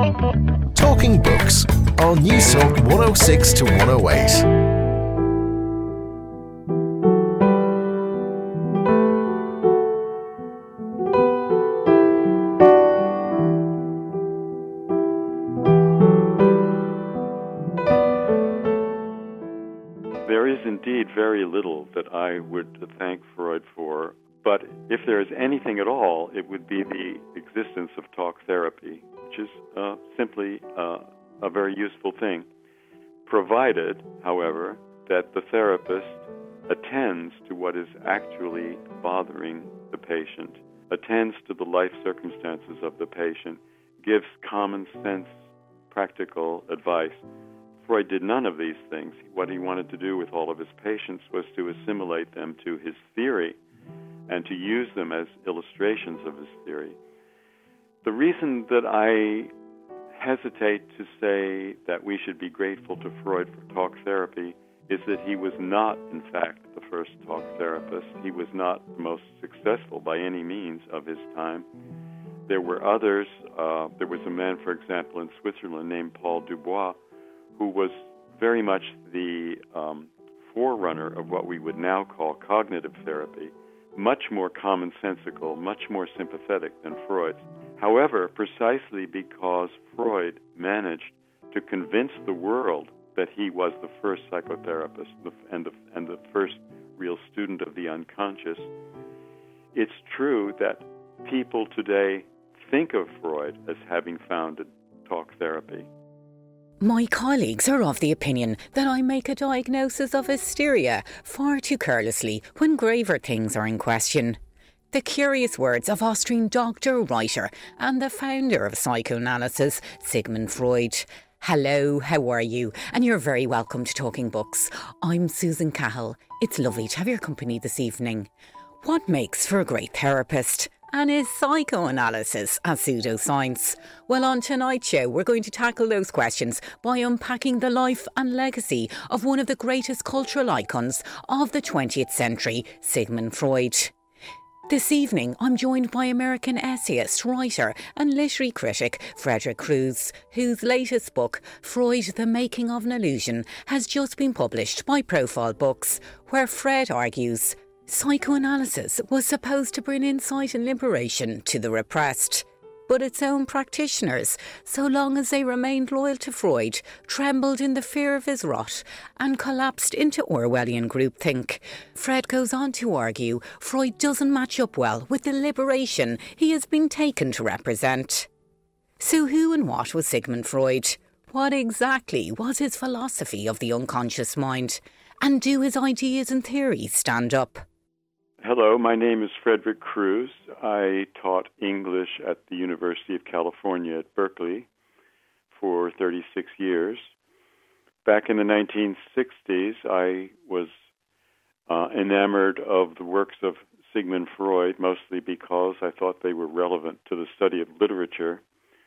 Talking Books on News Talk 106 to 108. There is indeed very little that I would thank Freud for, but if there is anything at all, it would be the existence of talk therapy, which is simply a very useful thing, provided, however, that the therapist attends to what is actually bothering the patient, attends to the life circumstances of the patient, gives common sense, practical advice. Freud did none of these things. What he wanted to do with all of his patients was to assimilate them to his theory and to use them as illustrations of his theory. The reason that I hesitate to say that we should be grateful to Freud for talk therapy is that he was not, in fact, the first talk therapist. He was not the most successful by any means of his time. There were others. There was a man, for example, in Switzerland named Paul Dubois, who was very much the forerunner of what we would now call cognitive therapy, much more commonsensical, much more sympathetic than Freud. However, precisely because Freud managed to convince the world that he was the first psychotherapist and the first real student of the unconscious, it's true that people today think of Freud as having founded talk therapy. My colleagues are of the opinion that I make a diagnosis of hysteria far too carelessly when graver things are in question. The curious words of Austrian doctor, writer and the founder of psychoanalysis, Sigmund Freud. Hello, how are you? And you're very welcome to Talking Books. I'm Susan Cahill. It's lovely to have your company this evening. What makes for a great therapist? And is psychoanalysis a pseudoscience? Well, on tonight's show, we're going to tackle those questions by unpacking the life and legacy of one of the greatest cultural icons of the 20th century, Sigmund Freud. This evening, I'm joined by American essayist, writer and literary critic Frederick Crews, whose latest book, Freud, The Making of an Illusion, has just been published by Profile Books, where Fred argues psychoanalysis was supposed to bring insight and liberation to the repressed. But its own practitioners, so long as they remained loyal to Freud, trembled in the fear of his rot and collapsed into Orwellian groupthink. Fred goes on to argue Freud doesn't match up well with the liberation he has been taken to represent. So who and what was Sigmund Freud? What exactly was his philosophy of the unconscious mind? And do his ideas and theories stand up? Hello, my name is Frederick Crews. I taught English at the University of California at Berkeley for 36 years. Back in the 1960s, I was enamored of the works of Sigmund Freud, mostly because I thought they were relevant to the study of literature.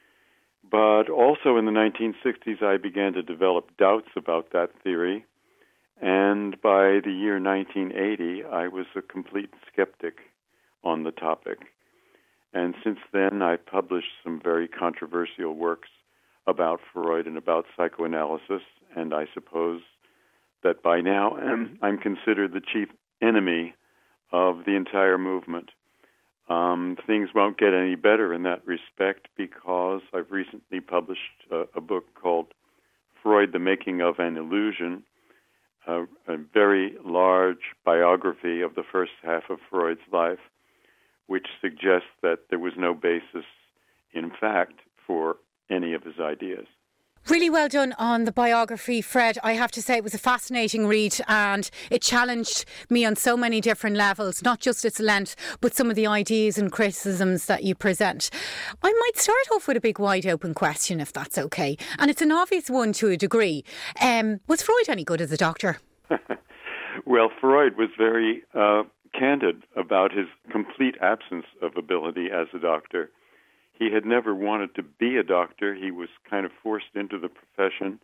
But also in the 1960s, I began to develop doubts about that theory. And by the year 1980, I was a complete skeptic on the topic. And since then, I published some very controversial works about Freud and about psychoanalysis, and I suppose that by now I'm considered the chief enemy of the entire movement. Things won't get any better in that respect because I've recently published a book called Freud, The Making of an Illusion, a very large biography of the first half of Freud's life, which suggests that there was no basis, in fact, for any of his ideas. Really well done on the biography, Fred. I have to say it was a fascinating read and it challenged me on so many different levels, not just its length, but some of the ideas and criticisms that you present. I might start off with a big wide open question, if that's okay. And it's an obvious one to a degree. Was Freud any good as a doctor? Well, Freud was very candid about his complete absence of ability as a doctor. He had never wanted to be a doctor. He was kind of forced into the profession.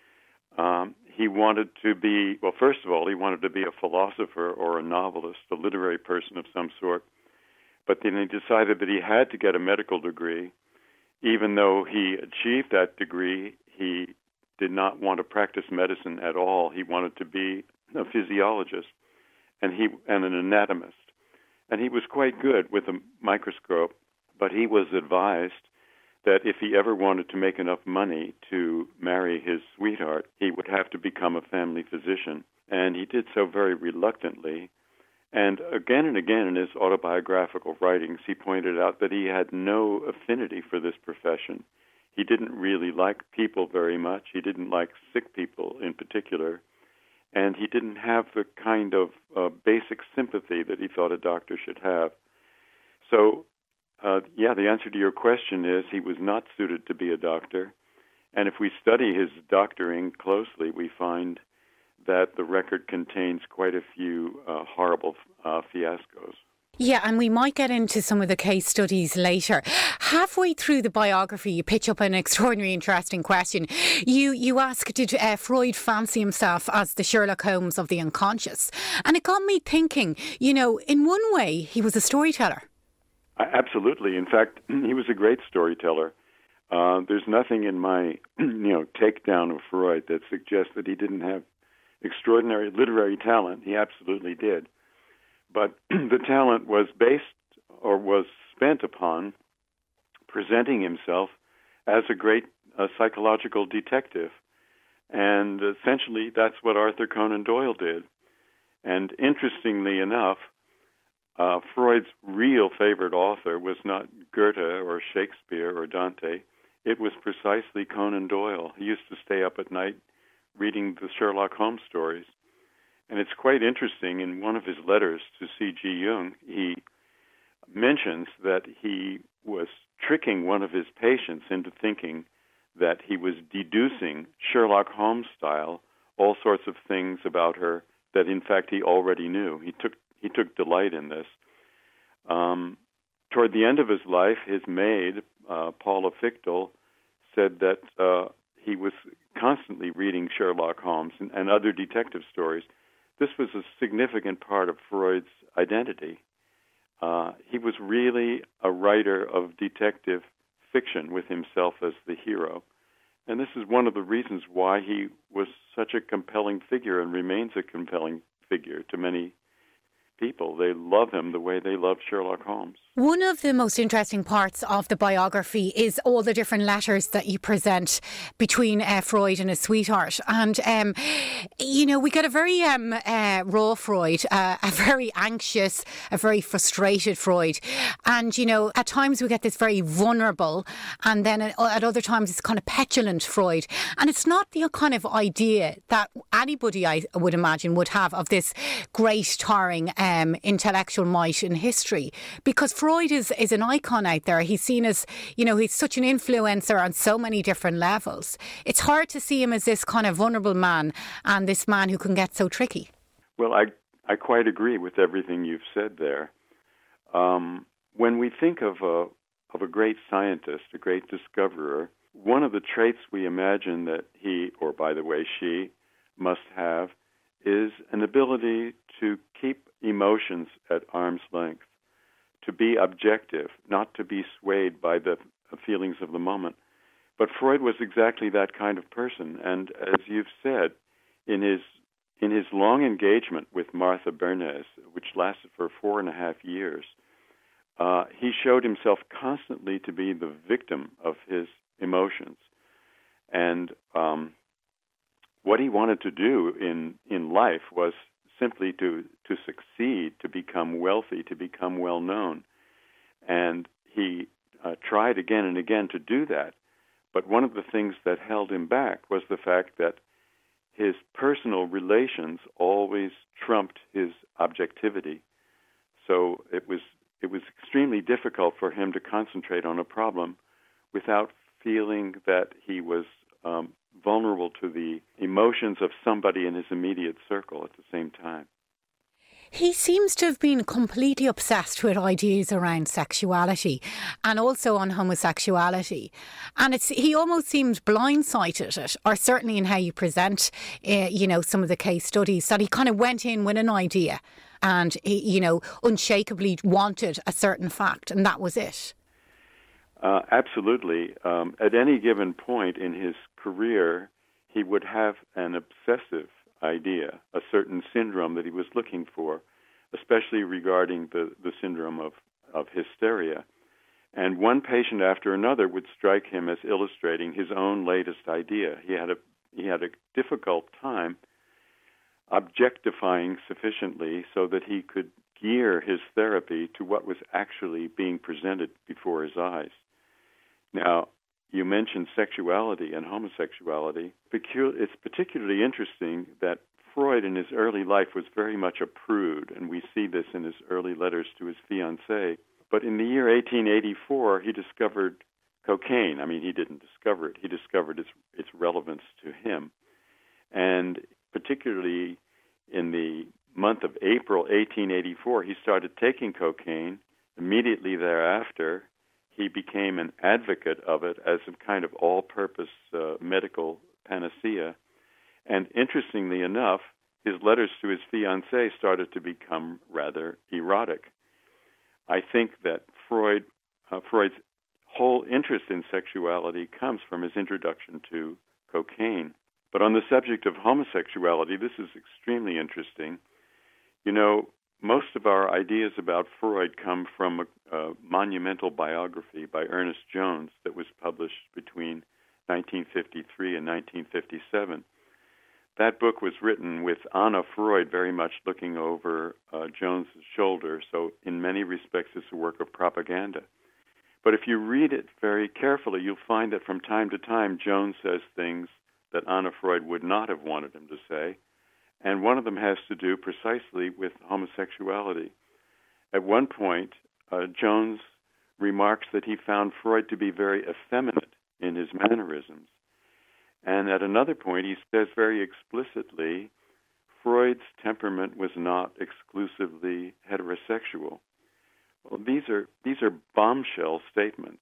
He wanted to be, well, first of all, he wanted to be a philosopher or a novelist, a literary person of some sort. But then he decided that he had to get a medical degree. even though he achieved that degree, he did not want to practice medicine at all. He wanted to be a physiologist and an anatomist. And he was quite good with a microscope, but he was advised that if he ever wanted to make enough money to marry his sweetheart, he would have to become a family physician. And he did so very reluctantly. And again in his autobiographical writings, he pointed out that he had no affinity for this profession. He didn't really like people very much. He didn't like sick people in particular. And he didn't have the kind of basic sympathy that he thought a doctor should have. So, the answer to your question is he was not suited to be a doctor. And if we study his doctoring closely, we find that the record contains quite a few horrible fiascos. Yeah, and we might get into some of the case studies later. Halfway through the biography, you pitch up an extraordinarily interesting question. You ask, did Freud fancy himself as the Sherlock Holmes of the unconscious? And it got me thinking, in one way, he was a storyteller. Absolutely. In fact, he was a great storyteller. There's nothing in my, takedown of Freud that suggests that he didn't have extraordinary literary talent. He absolutely did. But the talent was spent upon presenting himself as a great psychological detective. And essentially, that's what Arthur Conan Doyle did. And interestingly enough, Freud's real favorite author was not Goethe or Shakespeare or Dante. It was precisely Conan Doyle. He used to stay up at night reading the Sherlock Holmes stories. And it's quite interesting, in one of his letters to C.G. Jung, he mentions that he was tricking one of his patients into thinking that he was deducing Sherlock Holmes style all sorts of things about her that in fact he already knew. He took delight in this. Toward the end of his life, his maid, Paula Fichtel, said that he was constantly reading Sherlock Holmes and other detective stories. This was a significant part of Freud's identity. He was really a writer of detective fiction with himself as the hero. And this is one of the reasons why he was such a compelling figure and remains a compelling figure to many people. They love him the way they love Sherlock Holmes. One of the most interesting parts of the biography is all the different letters that you present between Freud and his sweetheart. And, we get a very raw Freud, a very anxious, a very frustrated Freud. And, at times we get this very vulnerable, and then at other times it's kind of petulant Freud. And it's not the kind of idea that anybody, I would imagine, would have of this great, towering intellectual might in history, because Freud is an icon out there. He's seen as, he's such an influencer on so many different levels. It's hard to see him as this kind of vulnerable man and this man who can get so tricky. Well, I quite agree with everything you've said there. When we think of a great scientist, a great discoverer, one of the traits we imagine that he, or by the way, she, must have is an ability to keep emotions at arm's length, to be objective, not to be swayed by the feelings of the moment. But Freud was exactly that kind of person. And as you've said, in his long engagement with Martha Bernays, which lasted for 4.5 years, he showed himself constantly to be the victim of his emotions. And what he wanted to do in life was simply to succeed, to become wealthy, to become well-known. And he tried again and again to do that. But one of the things that held him back was the fact that his personal relations always trumped his objectivity. So it was extremely difficult for him to concentrate on a problem without feeling that he was vulnerable to the emotions of somebody in his immediate circle at the same time. He seems to have been completely obsessed with ideas around sexuality and also on homosexuality. And he almost seemed blindsided it, or certainly in how you present, some of the case studies, that he kind of went in with an idea and he, unshakably wanted a certain fact, and that was it. Absolutely. At any given point in his career, he would have an obsessive idea, a certain syndrome that he was looking for, especially regarding the syndrome of hysteria. And one patient after another would strike him as illustrating his own latest idea. He had a difficult time objectifying sufficiently so that he could gear his therapy to what was actually being presented before his eyes. Now, you mentioned sexuality and homosexuality. It's particularly interesting that Freud in his early life was very much a prude, and we see this in his early letters to his fiancée. But in the year 1884, he discovered cocaine. I mean, he didn't discover it. He discovered its relevance to him. And particularly in the month of April 1884, he started taking cocaine. Immediately thereafter, he became an advocate of it as a kind of all-purpose medical panacea. And interestingly enough, his letters to his fiancée started to become rather erotic. I think that Freud's whole interest in sexuality comes from his introduction to cocaine. But on the subject of homosexuality, this is extremely interesting. You know, most of our ideas about Freud come from a monumental biography by Ernest Jones that was published between 1953 and 1957. That book was written with Anna Freud very much looking over Jones's shoulder, so in many respects it's a work of propaganda. But if you read it very carefully, you'll find that from time to time Jones says things that Anna Freud would not have wanted him to say, and one of them has to do precisely with homosexuality. At one point, Jones remarks that he found Freud to be very effeminate in his mannerisms. And at another point, he says very explicitly, Freud's temperament was not exclusively heterosexual. Well, these are bombshell statements.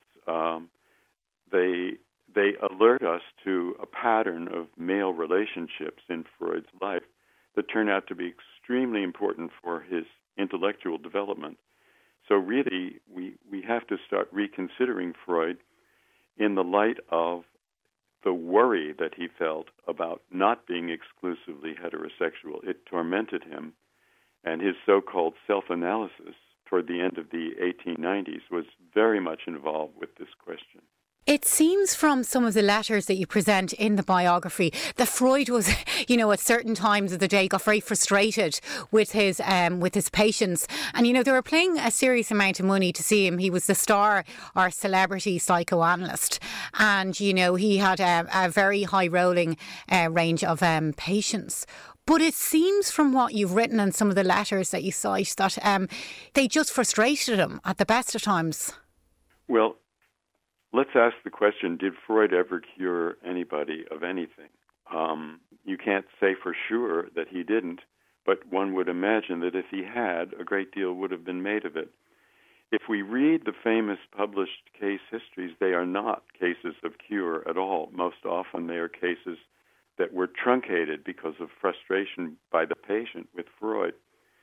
They alert us to a pattern of male relationships in Freud's life that turn out to be extremely important for his intellectual development. So really, we have to start reconsidering Freud in the light of the worry that he felt about not being exclusively heterosexual. It tormented him, and his so-called self-analysis toward the end of the 1890s was very much involved with this question. It seems from some of the letters that you present in the biography that Freud was, at certain times of the day got very frustrated with his patients. And, they were paying a serious amount of money to see him. He was the star or celebrity psychoanalyst. And, he had a very high-rolling range of patients. But it seems from what you've written and some of the letters that you cite that they just frustrated him at the best of times. Well, let's ask the question, did Freud ever cure anybody of anything? You can't say for sure that he didn't, but one would imagine that if he had, a great deal would have been made of it. If we read the famous published case histories, they are not cases of cure at all. Most often they are cases that were truncated because of frustration by the patient with Freud.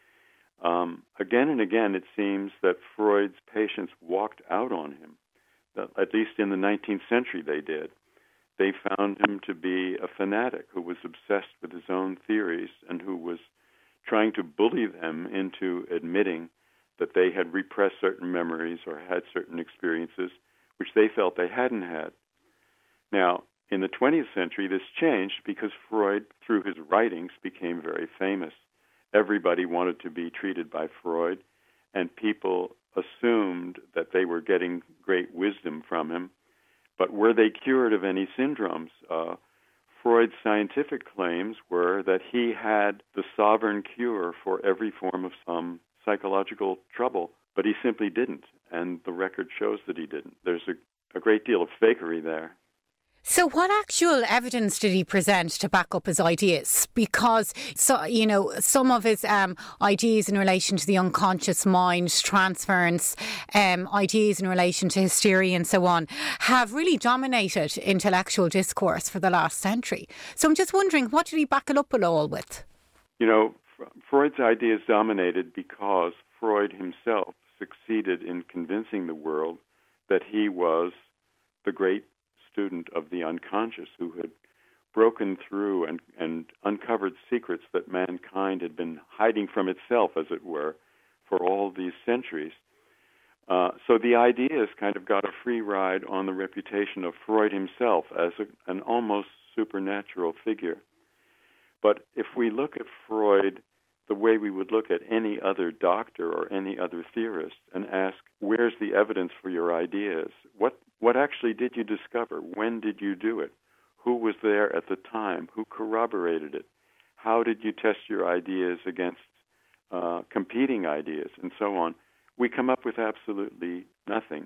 Again and again, it seems that Freud's patients walked out on him. At least in the 19th century they did. They found him to be a fanatic who was obsessed with his own theories and who was trying to bully them into admitting that they had repressed certain memories or had certain experiences which they felt they hadn't had. Now, in the 20th century, this changed because Freud, through his writings, became very famous. Everybody wanted to be treated by Freud, and people assumed that they were getting great wisdom from him. But were they cured of any syndromes? Freud's scientific claims were that he had the sovereign cure for every form of some psychological trouble, but he simply didn't, and the record shows that he didn't. There's a great deal of fakery there. So what actual evidence did he present to back up his ideas? Because, some of his ideas in relation to the unconscious mind, transference, ideas in relation to hysteria and so on, have really dominated intellectual discourse for the last century. So I'm just wondering, what did he back it up all with? Freud's ideas dominated because Freud himself succeeded in convincing the world that he was the great student of the unconscious who had broken through and uncovered secrets that mankind had been hiding from itself, as it were, for all these centuries. So the ideas kind of got a free ride on the reputation of Freud himself as an almost supernatural figure. But if we look at Freud the way we would look at any other doctor or any other theorist and ask, where's the evidence for your ideas? What actually did you discover? When did you do it? Who was there at the time? Who corroborated it? How did you test your ideas against competing ideas, and so on? We come up with absolutely nothing.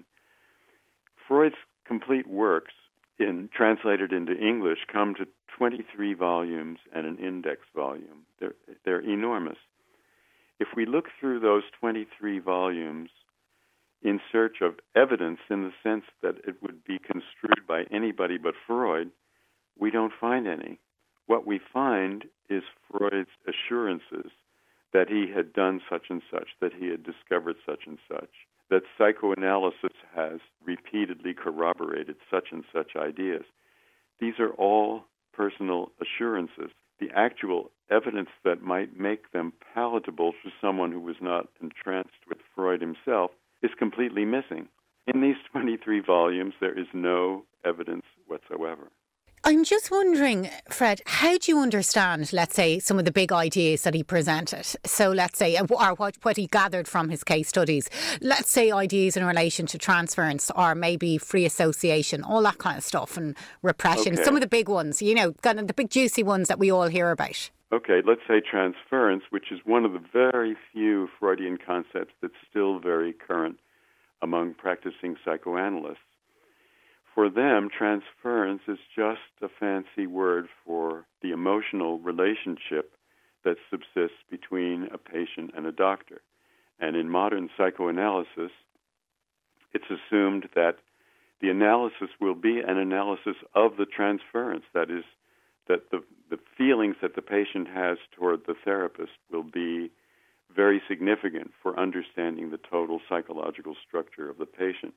Freud's complete works, translated into English, come to 23 volumes and an index volume. They're enormous. If we look through those 23 volumes in search of evidence in the sense that it would be construed by anybody but Freud, we don't find any. What we find is Freud's assurances that he had done such and such, that he had discovered such and such, that psychoanalysis has repeatedly corroborated such and such ideas. These are all personal assurances. The actual evidence that might make them palatable to someone who was not entranced with Freud himself is completely missing. In these 23 volumes, there is no evidence whatsoever. I'm just wondering, Fred, how do you understand, let's say, some of the big ideas that he presented? So let's say, or what he gathered from his case studies. Let's say ideas in relation to transference or maybe free association, all that kind of stuff, and repression. Okay. Some of the big ones, kind of the big juicy ones that we all hear about. Okay, let's say transference, which is one of the very few Freudian concepts that's still very current among practicing psychoanalysts. For them, transference is just a fancy word for the emotional relationship that subsists between a patient and a doctor. And in modern psychoanalysis, it's assumed that the analysis will be an analysis of the transference. That is, that the feelings that the patient has toward the therapist will be very significant for understanding the total psychological structure of the patient.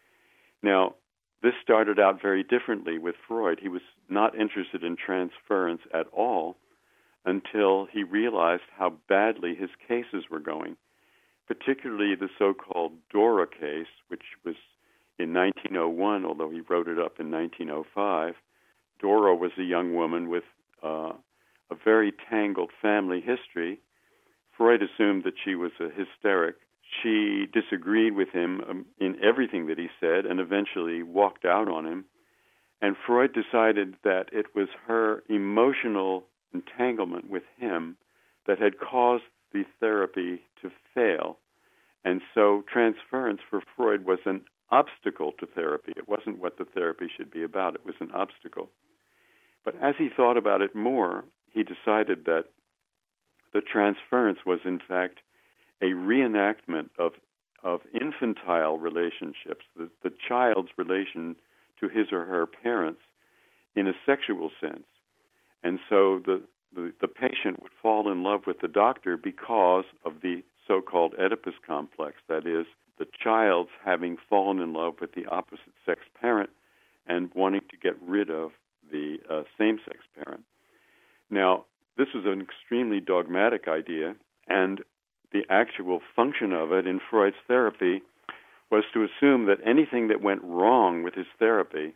Now, this started out very differently with Freud. He was not interested in transference at all until he realized how badly his cases were going, particularly the so-called Dora case, which was in 1901, although he wrote it up in 1905. Dora was a young woman with a very tangled family history. Freud assumed that she was a hysteric. She disagreed with him in everything that he said and eventually walked out on him. And Freud decided that it was her emotional entanglement with him that had caused the therapy to fail. And so transference for Freud was an obstacle to therapy. It wasn't what the therapy should be about. It was an obstacle. But as he thought about it more, he decided that the transference was, in fact, a reenactment of infantile relationships, the child's relation to his or her parents in a sexual sense. And so the patient would fall in love with the doctor because of the so-called Oedipus complex, that is, the child's having fallen in love with the opposite sex parent and wanting to get rid of the same-sex parent. Now, this was an extremely dogmatic idea, and the actual function of it in Freud's therapy was to assume that anything that went wrong with his therapy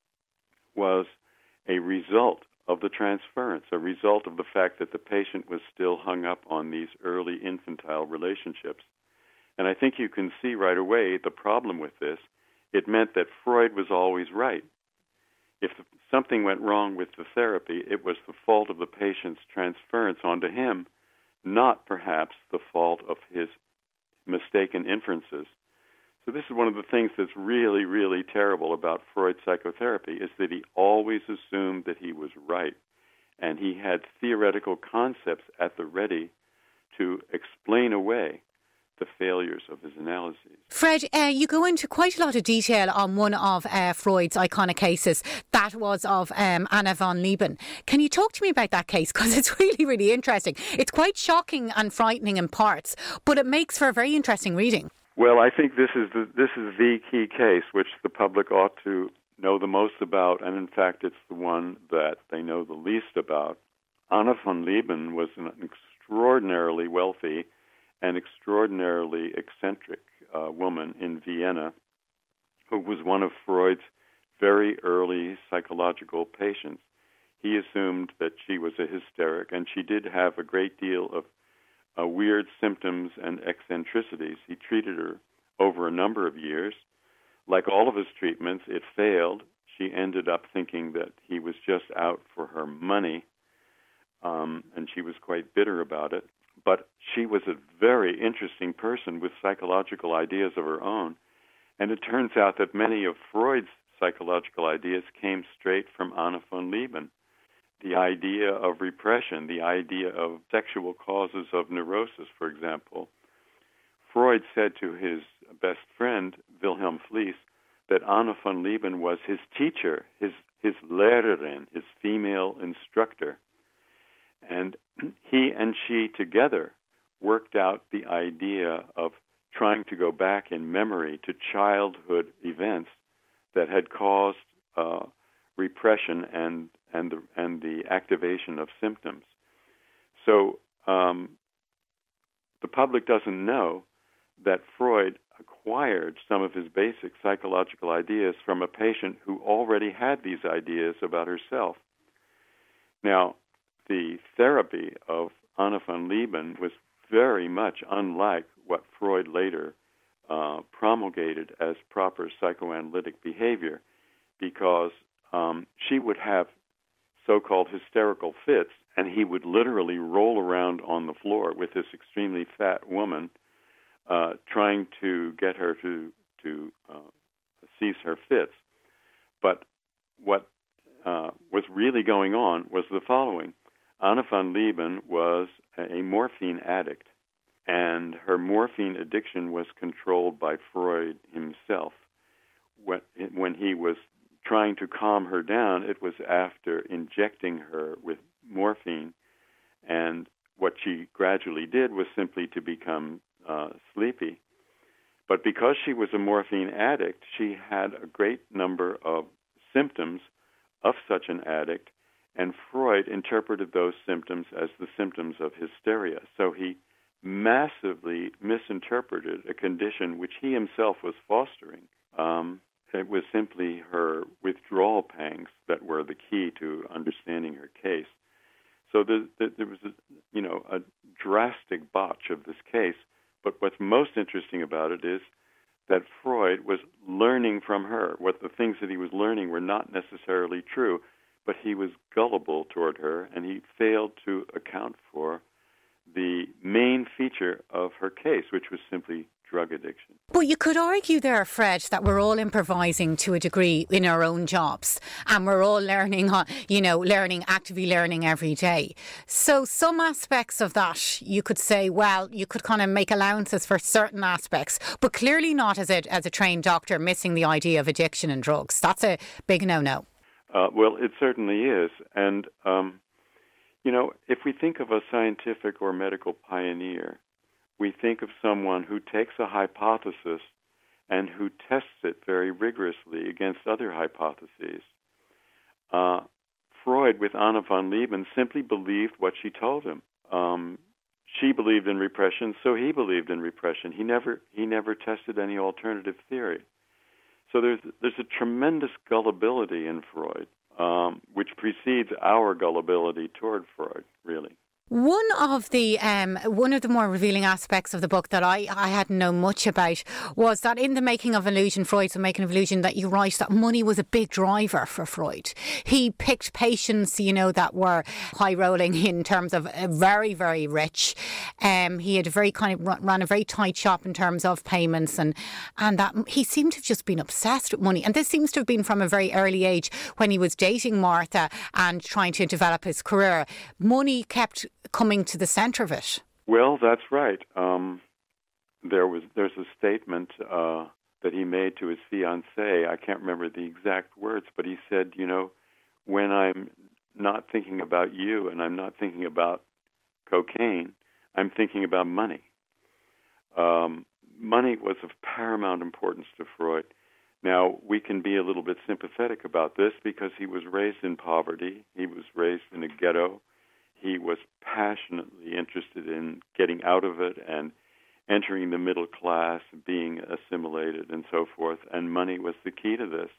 was a result of the transference, a result of the fact that the patient was still hung up on these early infantile relationships. And I think you can see right away the problem with this. It meant that Freud was always right. If something went wrong with the therapy, it was the fault of the patient's transference onto him, not perhaps the fault of his mistaken inferences. So this is one of the things that's really, really terrible about Freud's psychotherapy, is that he always assumed that he was right. And he had theoretical concepts at the ready to explain away the failures of his analyses. Fred, you go into quite a lot of detail on one of Freud's iconic cases. That was of Anna von Lieben. Can you talk to me about that case? Because it's really, really interesting. It's quite shocking and frightening in parts, but it makes for a very interesting reading. Well, I think this is the key case which the public ought to know the most about, and in fact, it's the one that they know the least about. Anna von Lieben was an extraordinarily wealthy and extraordinarily eccentric woman in Vienna who was one of Freud's very early psychological patients. He assumed that she was a hysteric, and she did have a great deal of weird symptoms and eccentricities. He treated her over a number of years. Like all of his treatments, it failed. She ended up thinking that he was just out for her money, and she was quite bitter about it. But she was a very interesting person with psychological ideas of her own. And it turns out that many of Freud's psychological ideas came straight from Anna von Lieben. The idea of repression, the idea of sexual causes of neurosis, for example. Freud said to his best friend, Wilhelm Fliess, that Anna von Lieben was his teacher, his Lehrerin, his female instructor. And he and she together worked out the idea of trying to go back in memory to childhood events that had caused repression and the activation of symptoms. So the public doesn't know that Freud acquired some of his basic psychological ideas from a patient who already had these ideas about herself. Now, the therapy of Anna von Lieben was very much unlike what Freud later promulgated as proper psychoanalytic behavior, because she would have so-called hysterical fits, and he would literally roll around on the floor with this extremely fat woman, trying to get her to cease her fits. But what was really going on was the following. Anna von Lieben was a morphine addict, and her morphine addiction was controlled by Freud himself. When he was trying to calm her down, it was after injecting her with morphine, and what she gradually did was simply to become sleepy. But because she was a morphine addict, she had a great number of symptoms of such an addict, and Freud interpreted those symptoms as the symptoms of hysteria. So he massively misinterpreted a condition which he himself was fostering. It was simply her withdrawal pangs that were the key to understanding her case. So there was a drastic botch of this case. But what's most interesting about it is that Freud was learning from her. What the things that he was learning were not necessarily true, but he was gullible toward her, and he failed to account for the main feature of her case, which was simply drug addiction. But you could argue there, Fred, that we're all improvising to a degree in our own jobs, and we're all learning, actively learning every day. So some aspects of that, you could say, well, you could kind of make allowances for certain aspects, but clearly not as a trained doctor missing the idea of addiction and drugs. That's a big no-no. Well, it certainly is. And, if we think of a scientific or medical pioneer, we think of someone who takes a hypothesis and who tests it very rigorously against other hypotheses. Freud, with Anna von Lieben, simply believed what she told him. She believed in repression, so he believed in repression. He never tested any alternative theory. So there's a tremendous gullibility in Freud, which precedes our gullibility toward Freud, really. One of the more revealing aspects of the book that I hadn't known much about was that in The Making of Illusion, Freud's The Making of Illusion, that you write that money was a big driver for Freud. He picked patients, that were high-rolling in terms of very, very rich. He had ran a very tight shop in terms of payments, and that he seemed to have just been obsessed with money. And this seems to have been from a very early age when he was dating Martha and trying to develop his career. Money kept coming to the centre of it. Well, that's right. There's a statement that he made to his fiancée. I can't remember the exact words, but he said, when I'm not thinking about you and I'm not thinking about cocaine, I'm thinking about money. money was of paramount importance to Freud. Now, we can be a little bit sympathetic about this because he was raised in poverty. He was raised in a ghetto. He was passionately interested in getting out of it and entering the middle class, being assimilated, and so forth, and money was the key to this.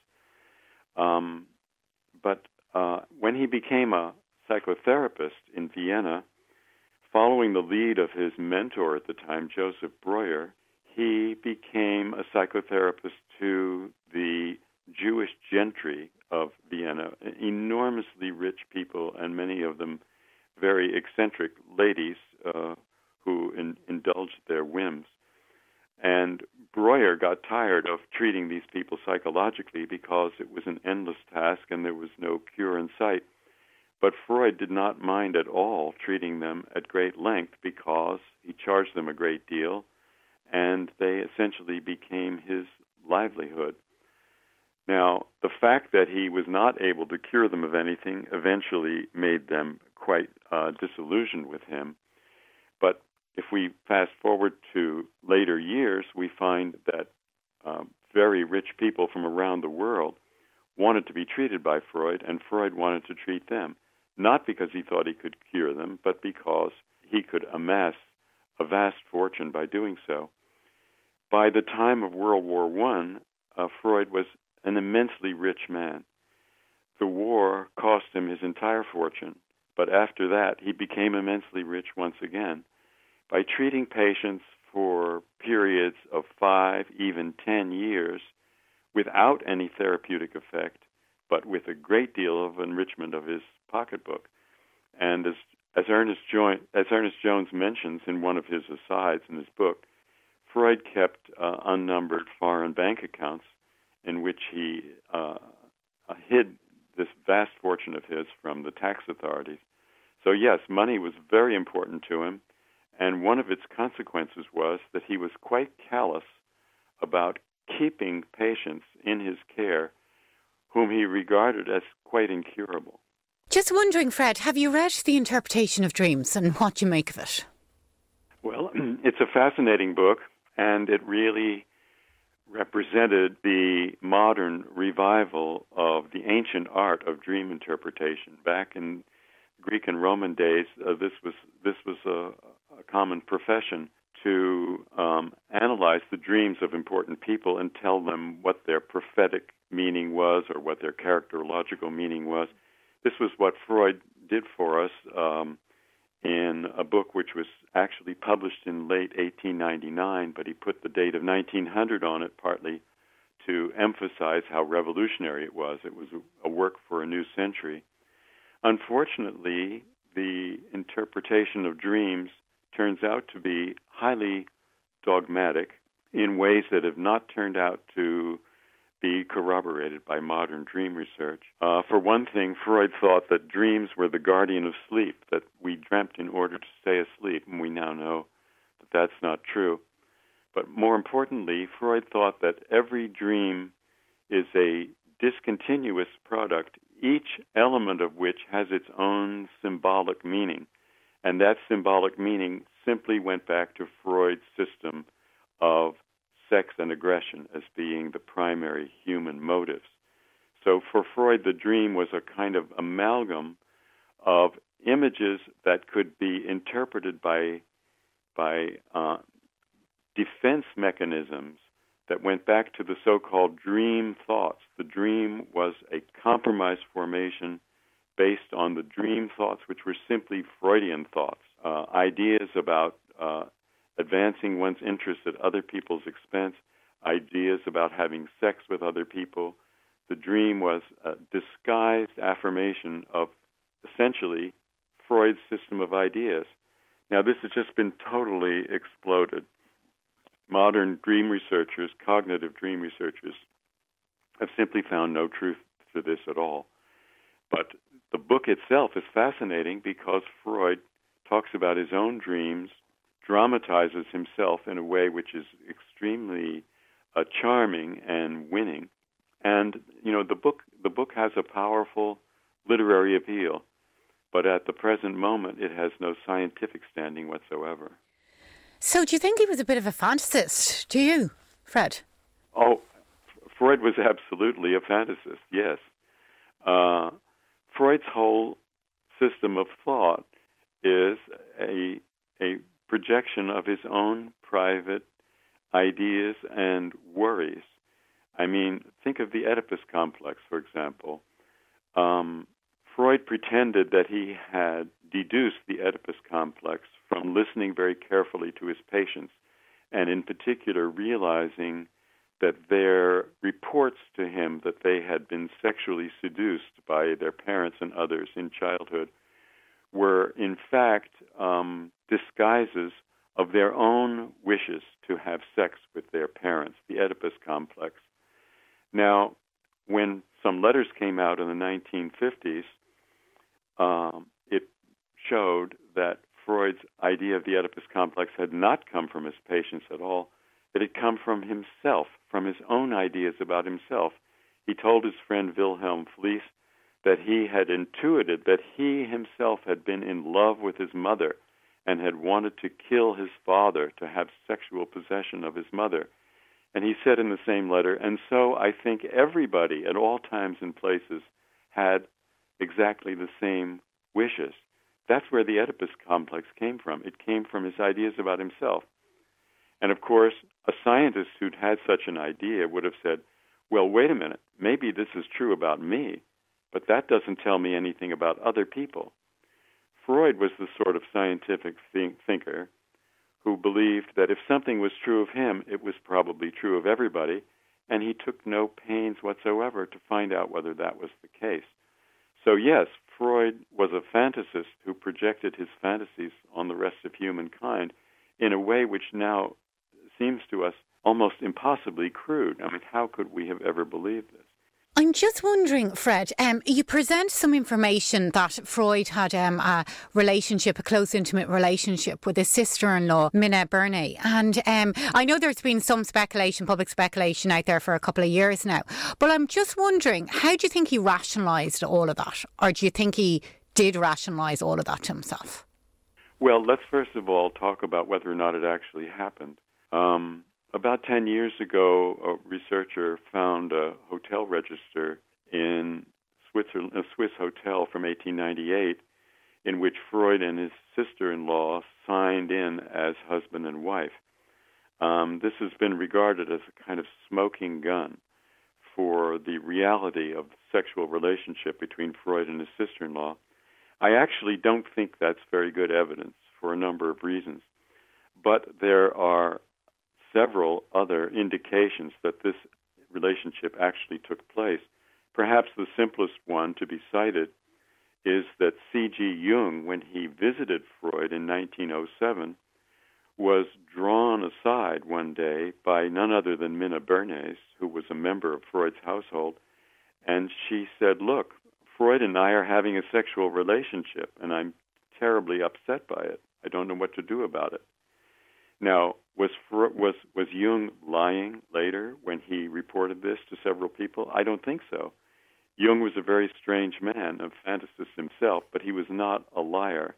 But when he became a psychotherapist in Vienna, following the lead of his mentor at the time, Joseph Breuer, he became a psychotherapist to the Jewish gentry of Vienna, enormously rich people, and many of them very eccentric ladies who indulged their whims. And Breuer got tired of treating these people psychologically because it was an endless task and there was no cure in sight. But Freud did not mind at all treating them at great length because he charged them a great deal, and they essentially became his livelihood. Now, the fact that he was not able to cure them of anything eventually made them quite disillusioned with him. But if we fast forward to later years, we find that very rich people from around the world wanted to be treated by Freud, and Freud wanted to treat them, not because he thought he could cure them, but because he could amass a vast fortune by doing so. By the time of World War I, Freud was an immensely rich man. The war cost him his entire fortune, but after that, he became immensely rich once again. By treating patients for periods of 5, even 10 years, without any therapeutic effect, but with a great deal of enrichment of his pocketbook. And as Ernest Jones mentions in one of his asides in his book, Freud kept unnumbered foreign bank accounts in which he hid this vast fortune of his from the tax authorities. So yes, money was very important to him, and one of its consequences was that he was quite callous about keeping patients in his care whom he regarded as quite incurable. Just wondering, Fred, have you read The Interpretation of Dreams and what you make of it? Well, it's a fascinating book, and it really represented the modern revival of the ancient art of dream interpretation. Back in Greek and Roman days, this was a common profession to analyze the dreams of important people and tell them what their prophetic meaning was or what their characterological meaning was. This was what Freud did for us in a book which was actually published in late 1899, but he put the date of 1900 on it partly to emphasize how revolutionary it was. It was a work for a new century. Unfortunately, the interpretation of dreams turns out to be highly dogmatic in ways that have not turned out to be corroborated by modern dream research. For one thing, Freud thought that dreams were the guardian of sleep, that we dreamt in order to stay asleep, and we now know that that's not true. But more importantly, Freud thought that every dream is a discontinuous product, each element of which has its own symbolic meaning. And that symbolic meaning simply went back to Freud's system of sex and aggression as being the primary human motives. So for Freud, the dream was a kind of amalgam of images that could be interpreted by defense mechanisms that went back to the so-called dream thoughts. The dream was a compromise formation based on the dream thoughts, which were simply Freudian thoughts, ideas about advancing one's interests at other people's expense, ideas about having sex with other people. The dream was a disguised affirmation of essentially Freud's system of ideas. Now, this has just been totally exploded. Modern dream researchers, cognitive dream researchers, have simply found no truth to this at all. But the book itself is fascinating because Freud talks about his own dreams, dramatizes himself in a way which is extremely charming and winning. And, the book has a powerful literary appeal, but at the present moment it has no scientific standing whatsoever. So do you think he was a bit of a fantasist? Do you, Fred? Oh, Freud was absolutely a fantasist, yes. Freud's whole system of thought is a projection of his own private ideas and worries. I mean, think of the Oedipus complex, for example. Freud pretended that he had deduced the Oedipus complex from listening very carefully to his patients, and in particular realizing that their reports to him that they had been sexually seduced by their parents and others in childhood were, in fact, disguises of their own wishes to have sex with their parents, the Oedipus complex. Now, when some letters came out in the 1950s, it showed that Freud's idea of the Oedipus complex had not come from his patients at all. It had come from himself, from his own ideas about himself. He told his friend Wilhelm Fliess that he had intuited that he himself had been in love with his mother and had wanted to kill his father to have sexual possession of his mother. And he said in the same letter, and so I think everybody at all times and places had exactly the same wishes. That's where the Oedipus complex came from. It came from his ideas about himself. And of course, a scientist who'd had such an idea would have said, well, wait a minute, maybe this is true about me, but that doesn't tell me anything about other people. Freud was the sort of scientific thinker who believed that if something was true of him, it was probably true of everybody, and he took no pains whatsoever to find out whether that was the case. So yes, Freud was a fantasist who projected his fantasies on the rest of humankind in a way which now seems to us almost impossibly crude. I mean, how could we have ever believed this? I'm just wondering, Fred, you present some information that Freud had a close, intimate relationship with his sister-in-law, Minna Burney. And I know there's been some public speculation out there for a couple of years now. But I'm just wondering, how do you think he rationalised all of that? Or do you think he did rationalise all of that to himself? Well, let's first of all talk about whether or not it actually happened. About 10 years ago, a researcher found a hotel register in Switzerland, a Swiss hotel from 1898, in which Freud and his sister-in-law signed in as husband and wife. This has been regarded as a kind of smoking gun for the reality of the sexual relationship between Freud and his sister-in-law. I actually don't think that's very good evidence for a number of reasons, but there are several other indications that this relationship actually took place. Perhaps the simplest one to be cited is that C.G. Jung, when he visited Freud in 1907, was drawn aside one day by none other than Minna Bernays, who was a member of Freud's household, and she said, look, Freud and I are having a sexual relationship, and I'm terribly upset by it. I don't know what to do about it. Now, was Jung lying later when he reported this to several people? I don't think so. Jung was a very strange man, a fantasist himself, but he was not a liar.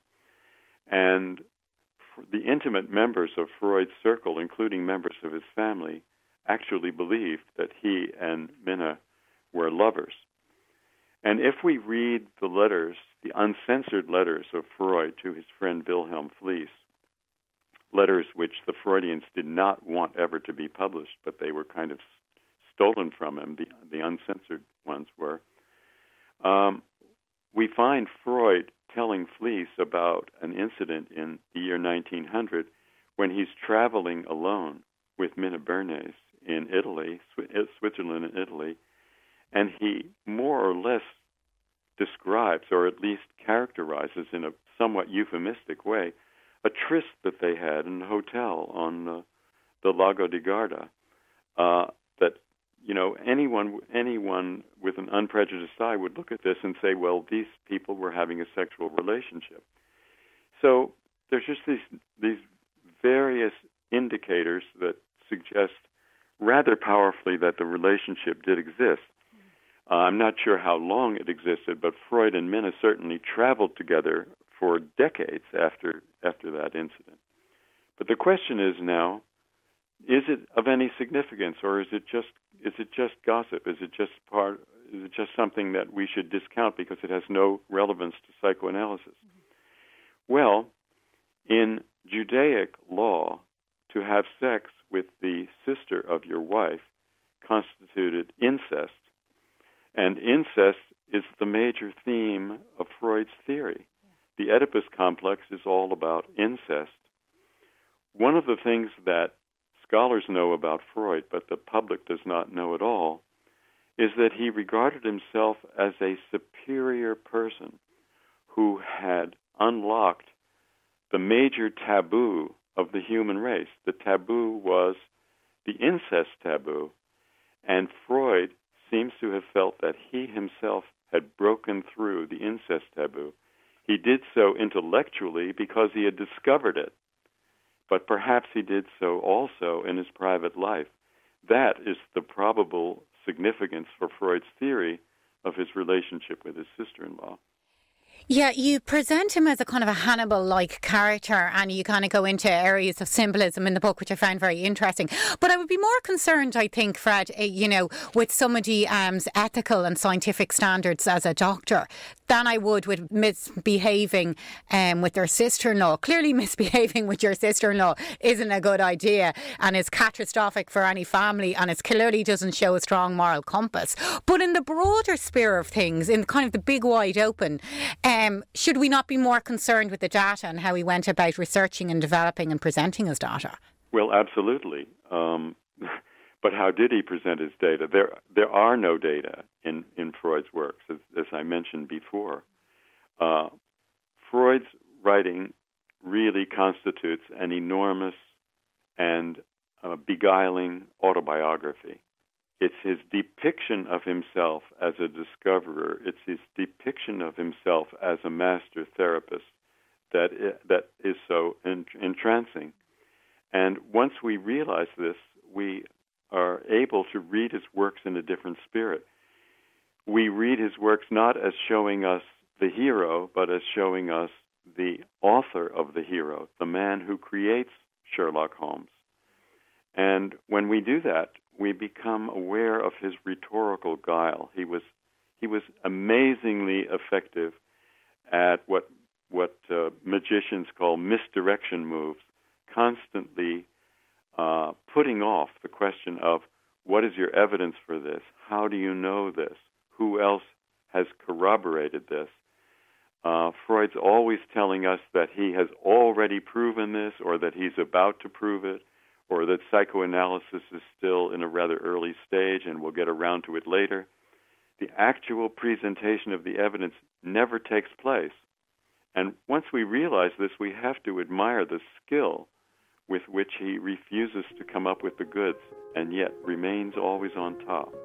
And the intimate members of Freud's circle, including members of his family, actually believed that he and Minna were lovers. And if we read the letters, the uncensored letters of Freud to his friend Wilhelm Fliess, letters which the Freudians did not want ever to be published, but they were kind of stolen from him, the uncensored ones were, we find Freud telling Fliess about an incident in the year 1900 when he's traveling alone with Minna Bernays in Italy, Switzerland and Italy, and he more or less describes, or at least characterizes in a somewhat euphemistic way, a tryst that they had in a hotel on the Lago di Garda. That, you know, anyone with an unprejudiced eye would look at this and say, well, these people were having a sexual relationship. So there's just these various indicators that suggest rather powerfully that the relationship did exist. I'm not sure how long it existed, but Freud and Minna certainly traveled together for decades after that incident. But the question is now, is it of any significance, or is it just gossip? Is it just something that we should discount because it has no relevance to psychoanalysis? Well, in Judaic law, to have sex with the sister of your wife constituted incest, and incest is the major theme of Freud's theory. The Oedipus complex is all about incest. One of the things that scholars know about Freud, but the public does not know at all, is that he regarded himself as a superior person who had unlocked the major taboo of the human race. The taboo was the incest taboo, and Freud seems to have felt that he himself had broken through the incest taboo. He did so intellectually because he had discovered it, but perhaps he did so also in his private life. That is the probable significance for Freud's theory of his relationship with his sister-in-law. Yeah, you present him as a kind of a Hannibal-like character, and you kind of go into areas of symbolism in the book, which I found very interesting. But I would be more concerned, I think, Fred, with somebody ethical and scientific standards as a doctor than I would with misbehaving with their sister-in-law. Clearly misbehaving with your sister-in-law isn't a good idea and is catastrophic for any family, and it clearly doesn't show a strong moral compass. But in the broader sphere of things, in kind of the big wide open, should we not be more concerned with the data and how he went about researching and developing and presenting his data? Well, absolutely. But how did he present his data? There are no data in Freud's works, as I mentioned before. Freud's writing really constitutes an enormous and beguiling autobiography. It's his depiction of himself as a discoverer. It's his depiction of himself as a master therapist that is so entrancing. And once we realize this, we are able to read his works in a different spirit. We read his works not as showing us the hero, but as showing us the author of the hero, the man who creates Sherlock Holmes. And when we do that, we become aware of his rhetorical guile. He was amazingly effective at what magicians call misdirection moves, constantly putting off the question of what is your evidence for this? How do you know this? Who else has corroborated this? Freud's always telling us that he has already proven this, or that he's about to prove it, or that psychoanalysis is still in a rather early stage and we'll get around to it later. The actual presentation of the evidence never takes place. And once we realize this, we have to admire the skill with which he refuses to come up with the goods and yet remains always on top.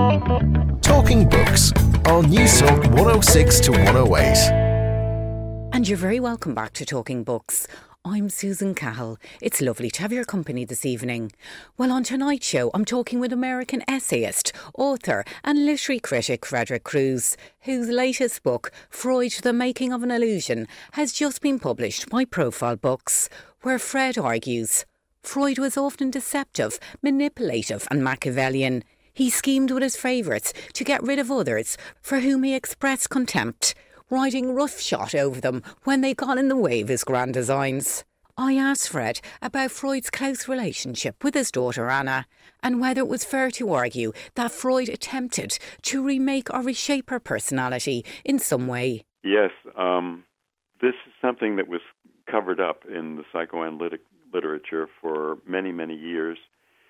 Talking Books on News Talk 106 to 108. And you're very welcome back to Talking Books. I'm Susan Cahill. It's lovely to have your company this evening. Well, on tonight's show, I'm talking with American essayist, author and literary critic Frederick Crews, whose latest book, Freud, The Making of an Illusion, has just been published by Profile Books, where Fred argues Freud was often deceptive, manipulative and Machiavellian. He schemed with his favourites to get rid of others for whom he expressed contempt, riding roughshod over them when they got in the way of his grand designs. I asked Fred about Freud's close relationship with his daughter Anna and whether it was fair to argue that Freud attempted to remake or reshape her personality in some way. Yes, this is something that was covered up in the psychoanalytic literature for many, many years.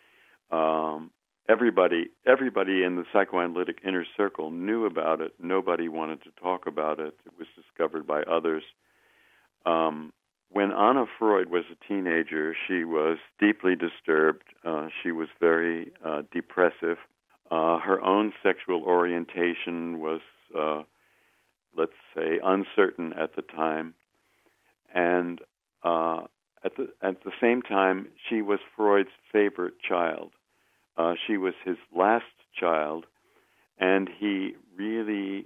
Everybody in the psychoanalytic inner circle knew about it. Nobody wanted to talk about it. It was discovered by others. When Anna Freud was a teenager, she was deeply disturbed. She was very depressive. Her own sexual orientation was, let's say, uncertain at the time. And at the same time, she was Freud's favorite child. She was his last child, and he really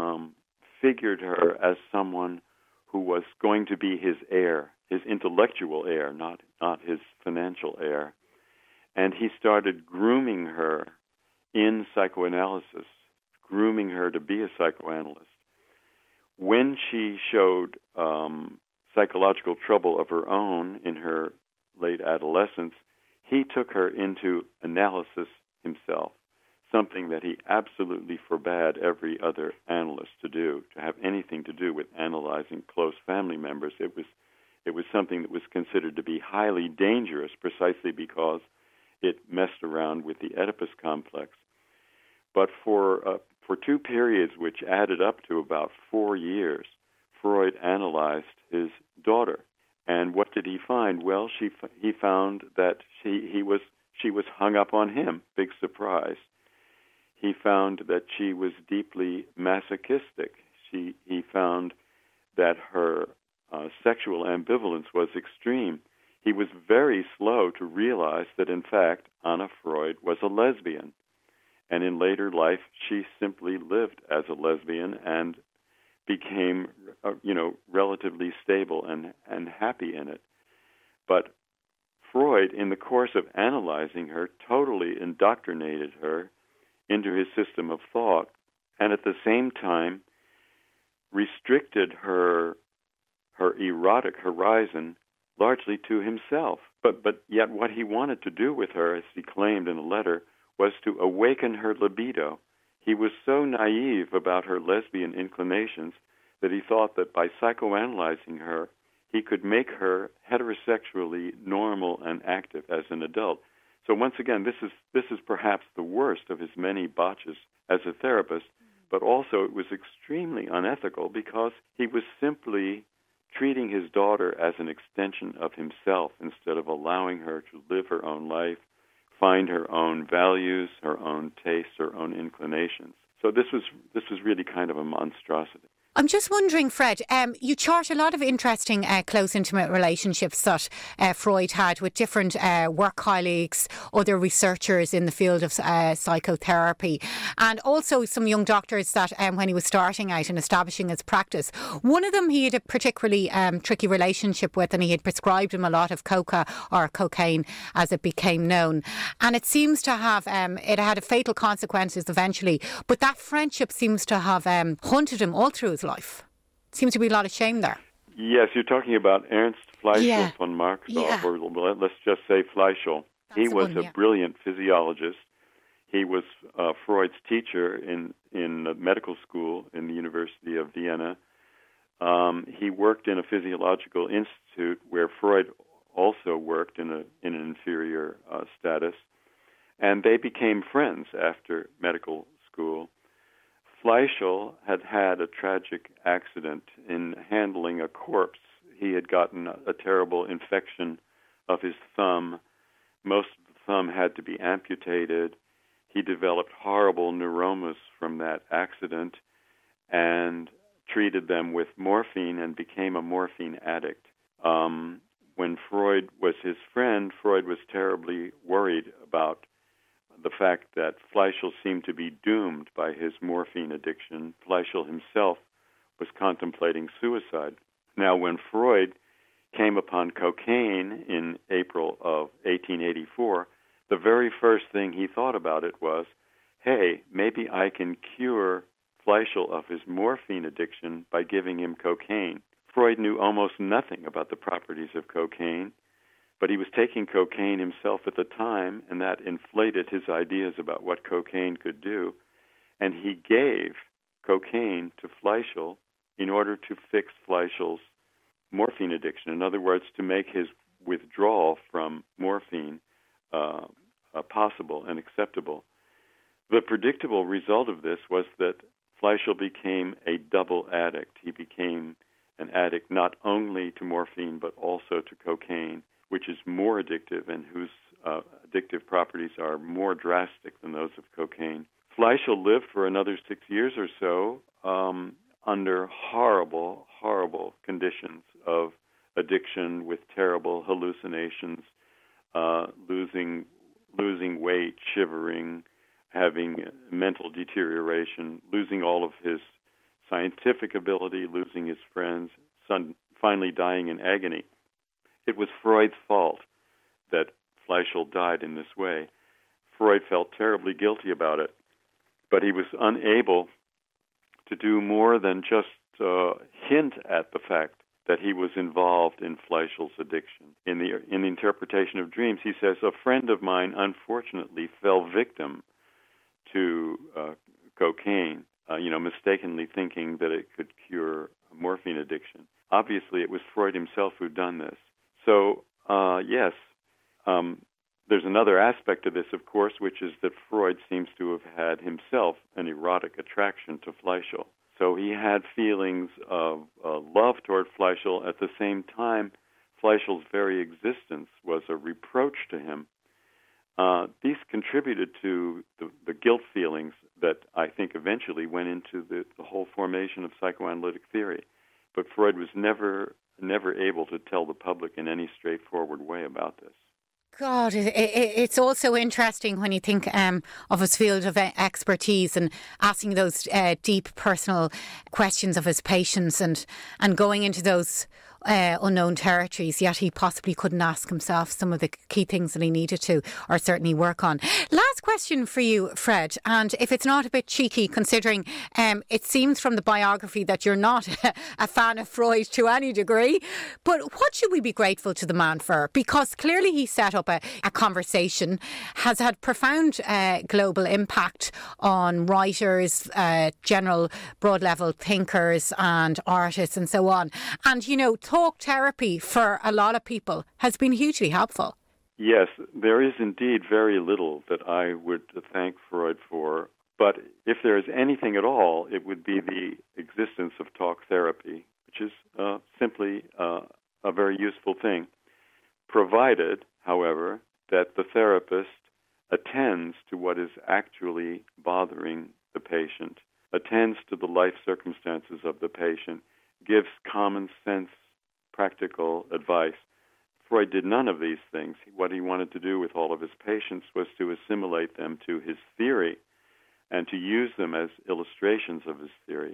figured her as someone who was going to be his heir, his intellectual heir, not his financial heir. And he started grooming her in psychoanalysis, grooming her to be a psychoanalyst. When she showed psychological trouble of her own in her late adolescence, he took her into analysis himself, something that he absolutely forbade every other analyst to do, to have anything to do with analyzing close family members. It was something that was considered to be highly dangerous precisely because it messed around with the Oedipus complex. But for 2 periods, which added up to about 4 years, Freud analyzed his daughter. And what did he find? Well, he found that she was hung up on him. Big surprise. He found that she was deeply masochistic. He found that her sexual ambivalence was extreme. He was very slow to realize that, in fact, Anna Freud was a lesbian. And in later life, she simply lived as a lesbian and became, relatively stable and happy in it. But Freud, in the course of analyzing her, totally indoctrinated her into his system of thought, and at the same time restricted her erotic horizon largely to himself. But yet what he wanted to do with her, as he claimed in a letter, was to awaken her libido. He was so naive about her lesbian inclinations that he thought that by psychoanalyzing her, he could make her heterosexually normal and active as an adult. So once again, this is perhaps the worst of his many botches as a therapist, but also it was extremely unethical because he was simply treating his daughter as an extension of himself instead of allowing her to live her own life, find her own values, her own tastes, her own inclinations. So this was really kind of a monstrosity. I'm just wondering, Fred, you chart a lot of interesting close, intimate relationships that Freud had with different work colleagues, other researchers in the field of psychotherapy, and also some young doctors that when he was starting out and establishing his practice, one of them he had a particularly tricky relationship with, and he had prescribed him a lot of coca, or cocaine as it became known. And it seems to have, it had fatal consequences eventually, but that friendship seems to have haunted him all through his life. Seems to be a lot of shame there. Yes, you're talking about Ernst Fleischl von Marxdorf, or let's just say Fleischl. He was a brilliant physiologist. He was Freud's teacher in medical school in the University of Vienna. He worked in a physiological institute where Freud also worked in an inferior status, and they became friends after medical school. Fleischl had a tragic accident in handling a corpse. He had gotten a terrible infection of his thumb. Most of the thumb had to be amputated. He developed horrible neuromas from that accident and treated them with morphine and became a morphine addict. When Freud was his friend, Freud was terribly worried about the fact that Fleischl seemed to be doomed by his morphine addiction. Fleischl himself was contemplating suicide. Now, when Freud came upon cocaine in April of 1884, the very first thing he thought about it was, hey, maybe I can cure Fleischl of his morphine addiction by giving him cocaine. Freud knew almost nothing about the properties of cocaine, but he was taking cocaine himself at the time, and that inflated his ideas about what cocaine could do. And he gave cocaine to Fleischl in order to fix Fleischl's morphine addiction. In other words, to make his withdrawal from morphine possible and acceptable. The predictable result of this was that Fleischl became a double addict. He became an addict not only to morphine but also to cocaine, which is more addictive and whose addictive properties are more drastic than those of cocaine. Fleischl lived for another 6 years or so under horrible, horrible conditions of addiction with terrible hallucinations, losing weight, shivering, having mental deterioration, losing all of his scientific ability, losing his friends, finally dying in agony. It was Freud's fault that Fleischl died in this way. Freud felt terribly guilty about it, but he was unable to do more than just hint at the fact that he was involved in Fleischl's addiction. In the interpretation of dreams, he says, a friend of mine unfortunately fell victim to cocaine, mistakenly thinking that it could cure morphine addiction. Obviously, it was Freud himself who'd done this. So, yes, there's another aspect of this, of course, which is that Freud seems to have had himself an erotic attraction to Fleischl. So he had feelings of love toward Fleischl. At the same time, Fleischl's very existence was a reproach to him. These contributed to the guilt feelings that I think eventually went into the whole formation of psychoanalytic theory. But Freud was never able to tell the public in any straightforward way about this. God, it's also interesting when you think of his field of expertise and asking those deep personal questions of his patients and going into those unknown territories, yet he possibly couldn't ask himself some of the key things that he needed to, or certainly work on. Last question for you, Fred, and if it's not a bit cheeky, considering it seems from the biography that you're not a fan of Freud to any degree, but what should we be grateful to the man for? Because clearly he set up a conversation, has had profound global impact on writers, general broad level thinkers and artists and so on. And, talk therapy for a lot of people has been hugely helpful. Yes, there is indeed very little that I would thank Freud for. But if there is anything at all, it would be the existence of talk therapy, which is simply a very useful thing, provided, however, that the therapist attends to what is actually bothering the patient, attends to the life circumstances of the patient, gives common sense, practical advice. Freud did none of these things. What he wanted to do with all of his patients was to assimilate them to his theory and to use them as illustrations of his theory.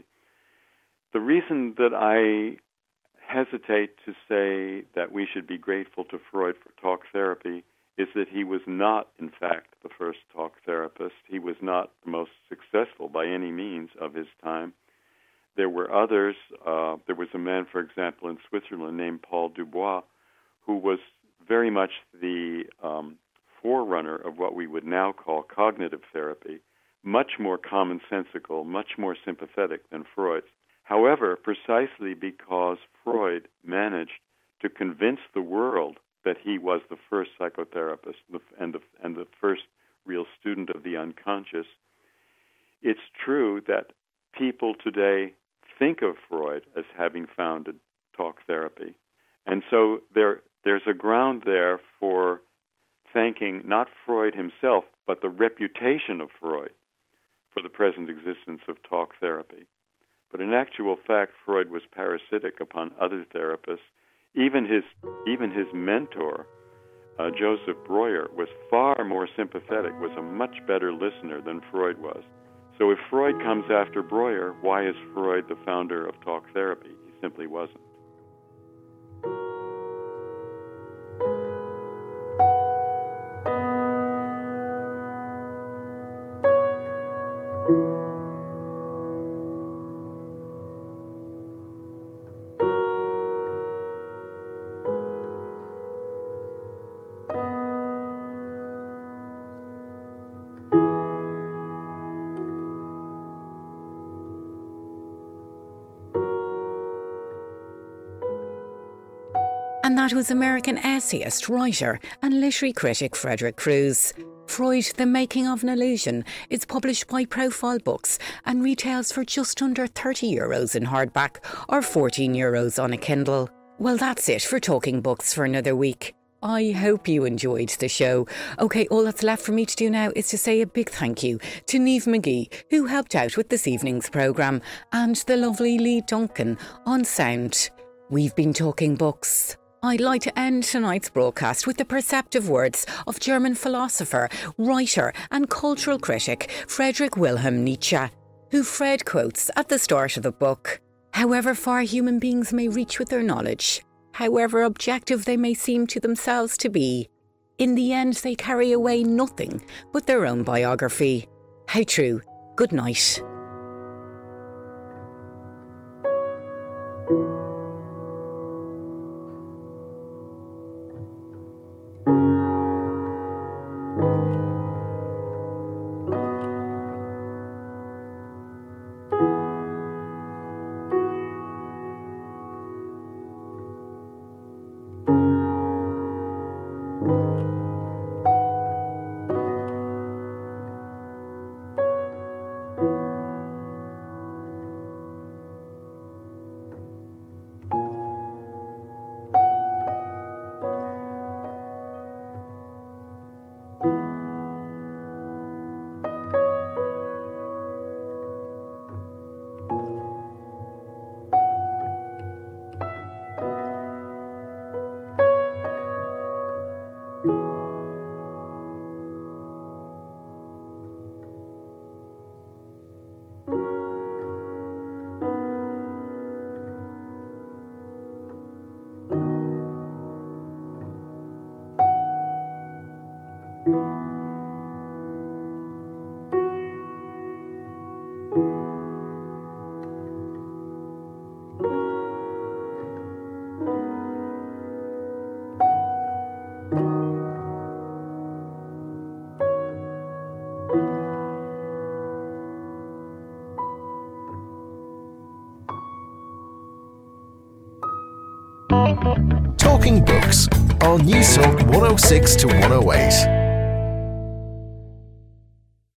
The reason that I hesitate to say that we should be grateful to Freud for talk therapy is that he was not, in fact, the first talk therapist. He was not the most successful by any means of his time. There were others. There was a man, for example, in Switzerland named Paul Dubois, who was very much the forerunner of what we would now call cognitive therapy, much more commonsensical, much more sympathetic than Freud's. However, precisely because Freud managed to convince the world that he was the first psychotherapist and the first real student of the unconscious, it's true that people today think of Freud as having founded talk therapy. And so there's a ground there for thanking not Freud himself, but the reputation of Freud for the present existence of talk therapy. But in actual fact, Freud was parasitic upon other therapists. Even his mentor, Joseph Breuer, was far more sympathetic, was a much better listener than Freud was. So if Freud comes after Breuer, why is Freud the founder of talk therapy? He simply wasn't. And that was American essayist, writer and literary critic Frederick Crews. Freud, The Making of an Illusion is published by Profile Books and retails for just under €30 in hardback or €14 on a Kindle. Well, that's it for Talking Books for another week. I hope you enjoyed the show. OK, all that's left for me to do now is to say a big thank you to Niamh McGee, who helped out with this evening's programme, and the lovely Lee Duncan on sound. We've been Talking Books. I'd like to end tonight's broadcast with the perceptive words of German philosopher, writer and cultural critic Friedrich Wilhelm Nietzsche, who Fred quotes at the start of the book. However far human beings may reach with their knowledge, however objective they may seem to themselves to be, in the end they carry away nothing but their own biography. How true. Good night. Talking Books on News Talk 106 to 108.